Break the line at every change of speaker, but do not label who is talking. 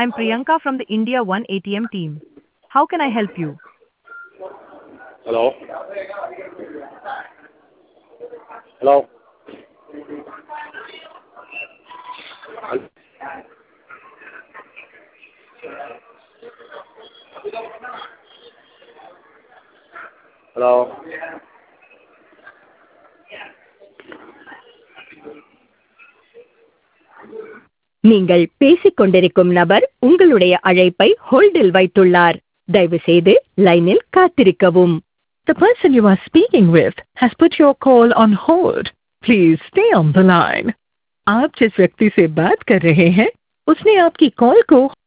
I'm Priyanka from the India One ATM team. How can I help you?
Hello? Hello? Hello?
நீங்கள் பேசிக் கொண்டிருக்கும் நபர் உங்களுடைய அழைப்பை ஹோல்டில் வைத்துள்ளார். தயவு செய்து லைனில் காத்திருக்கவும்.
The person you are speaking with has put your call on hold. Please stay on the line. आप जिस व्यक्ति से बात कर रहे हैं, उसने आपकी कॉल को